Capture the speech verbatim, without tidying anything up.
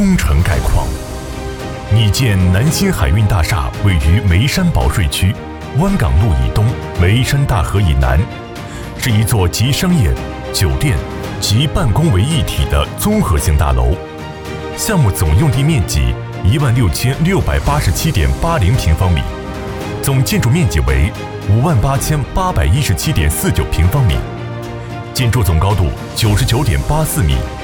工程概况。拟建南新海运大厦位于眉山保税区湾港路以东、眉山大河以南，是一座集商业、酒店及办公为一体的综合性大楼。项目总用地面积一万六千六百八十七点八零平方米，总建筑面积为五万八千八百一十七点四九平方米，建筑总高度九十九点八四米，